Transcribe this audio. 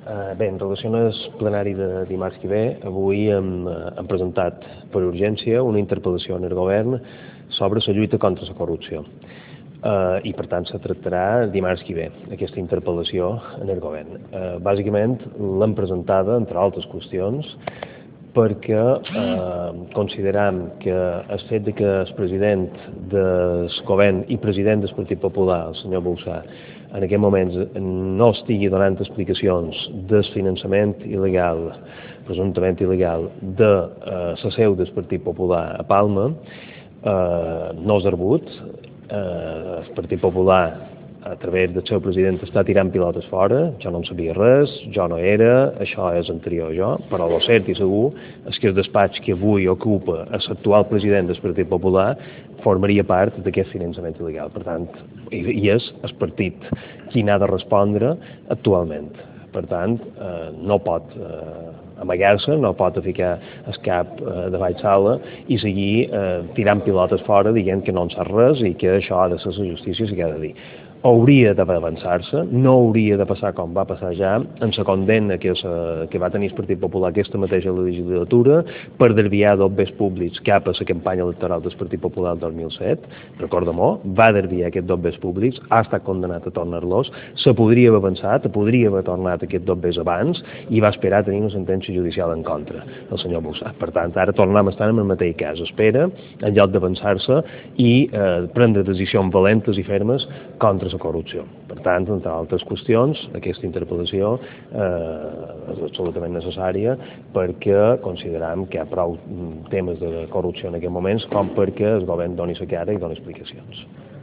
Bé, en relació al plenari de dimarts que ve, avui hem presentat per urgència una interpel·lació al govern sobre la lluita contra la corrupció. I per tant se tractarà dimarts que ve aquesta interpel·lació en el govern. Bàsicament l'hem presentada, entre altres qüestions, perquè consideram que el fet que el president del govern i president del Partit Popular, el senyor Bouzá, en aquest moment no estigui donant explicacions del finançament il·legal, presumptament il·legal, de la seu del Partit Popular a Palma, no és rebut. El Partit Popular, a través del seu president, està tirant pilotes fora. Jo no en sabia res, jo no era, això és anterior a jo, però el cert i segur és que el despatx que avui ocupa l'actual president del Partit Popular formaria part d'aquest finançament il·legal. Per tant, i és el partit qui n'ha de respondre actualment. Per tant, no pot amagar-se, no pot ficar el cap davall sala i seguir tirant pilotes fora dient que no en sap res i que això ha de ser la justícia si ha de dir. Hauria d'avançar-se, no hauria de passar com va passar ja en la condemna que va tenir el Partit Popular aquesta mateixa legislatura per desviar dobbers públics cap a la campanya electoral del Partit Popular del 2007. Recordem-ho, va desviar aquests dobbers públics, ha estat condemnat a tornar-los, se podria haver avançat, podria haver tornat aquests dobbers abans i va esperar a tenir una sentència judicial en contra del senyor Bouzá. Per tant, ara tornem a estar en el mateix cas. Espera, en lloc d'avançar-se i prendre decisions valentes i fermes contra la corrupció. Per tant, entre altres qüestions, aquesta interpel·lació és absolutament necessària perquè consideram que hi ha prou temes de corrupció en aquests moments com perquè el govern doni la cara i doni explicacions.